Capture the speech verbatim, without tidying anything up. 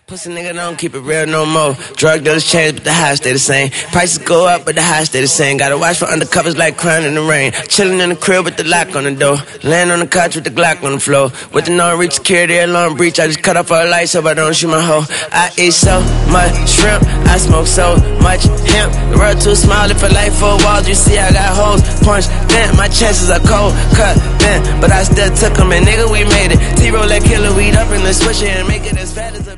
Pussy nigga don't keep it real no more. Drug dealers change, but the highs stay the same. Prices go up, but the highs stay the same. Gotta watch for undercovers like crying in the rain. Chillin' in the crib with the lock on the door. Laying on the couch with the Glock on the floor. With the non-reach security alarm breach, I just cut off all the lights so I don't shoot my hoe. I eat so much shrimp, I smoke so much hemp. The world too small, if I light four walls, you see I got holes. Punch, bent, my chances are cold. Cut, bent, but I still took them, and nigga, we made it. T-roll that killer weed up in the swisher and make it as fat as a